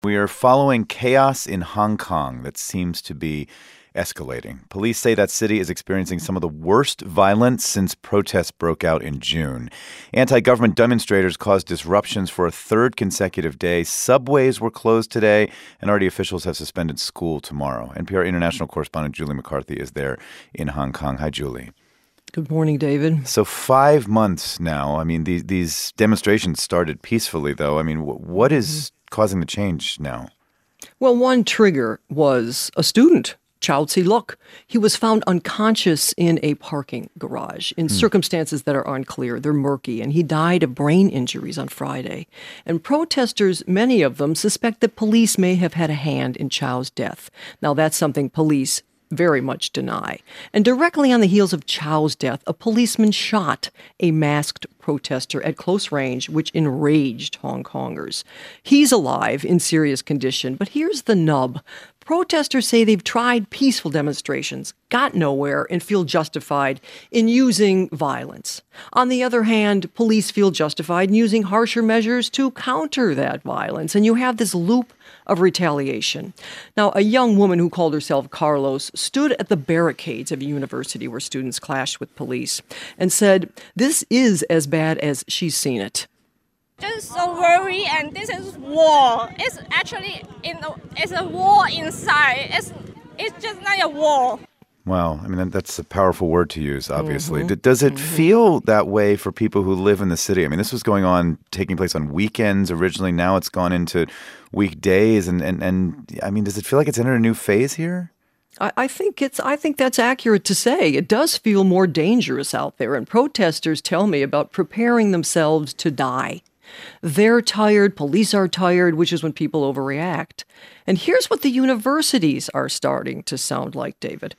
We are following chaos in Hong Kong that seems to be escalating. Police say that city is experiencing some of the worst violence since protests broke out in June. Anti-government demonstrators caused disruptions for a third consecutive day. Subways were closed today, and already officials have suspended school tomorrow. NPR international correspondent Julie McCarthy is there in Hong Kong. Hi, Julie. Good morning, David. So 5 months now. I mean, these demonstrations started peacefully, though. I mean, what is causing the change now? Well, one trigger was a student, Chao Tse-luk. He was found unconscious in a parking garage in circumstances that are unclear. They're murky, and he died of brain injuries on Friday. And protesters, many of them, suspect that police may have had a hand in Chao's death. Now, that's something police very much deny. And directly on the heels of Chao's death, a policeman shot a masked protester at close range, which enraged Hong Kongers. He's alive in serious condition, but here's the nub. Protesters say they've tried peaceful demonstrations, got nowhere, and feel justified in using violence. On the other hand, police feel justified in using harsher measures to counter that violence. And you have this loop of retaliation. Now, a young woman who called herself Carlos stood at the barricades of a university where students clashed with police and said, "This is as bad as she's seen it." Just so worried, and this is war. It's actually it's a war inside. It's just not a war. Wow. I mean, that's a powerful word to use, obviously. Does it feel that way for people who live in the city? I mean, this was taking place on weekends originally. Now it's gone into weekdays. And I mean, does it feel like it's entered a new phase here? I think that's accurate to say. It does feel more dangerous out there. And protesters tell me about preparing themselves to die. They're tired, police are tired, which is when people overreact. And here's what the universities are starting to sound like, David.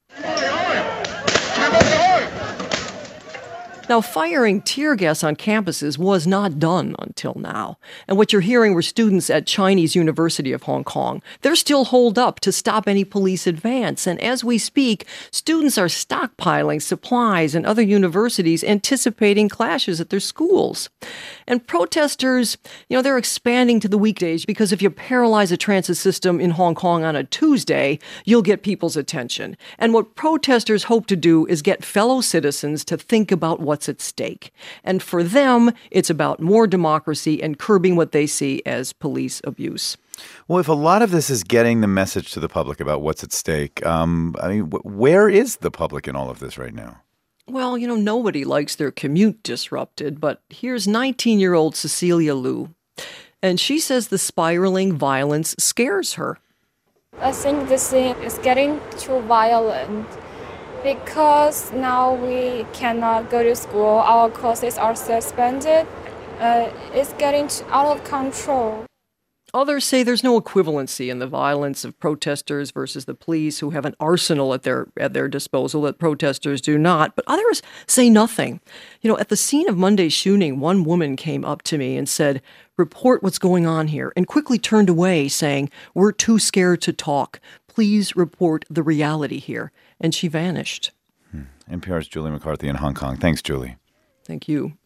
Now, firing tear gas on campuses was not done until now. And what you're hearing were students at Chinese University of Hong Kong. They're still holed up to stop any police advance. And as we speak, students are stockpiling supplies in other universities, anticipating clashes at their schools. And protesters, they're expanding to the weekdays because if you paralyze a transit system in Hong Kong on a Tuesday, you'll get people's attention. And what protesters hope to do is get fellow citizens to think about what's at stake. And for them, it's about more democracy and curbing what they see as police abuse. Well, if a lot of this is getting the message to the public about what's at stake, where is the public in all of this right now? Well, nobody likes their commute disrupted, but here's 19-year-old Cecilia Liu. And she says the spiraling violence scares her. I think the scene is getting too violent because now we cannot go to school. Our courses are suspended. It's getting out of control. Others say there's no equivalency in the violence of protesters versus the police who have an arsenal at their disposal that protesters do not. But others say nothing. At the scene of Monday's shooting, one woman came up to me and said, "Report what's going on here," and quickly turned away saying, "We're too scared to talk. Please report the reality here." And she vanished. NPR's Julie McCarthy in Hong Kong. Thanks, Julie. Thank you.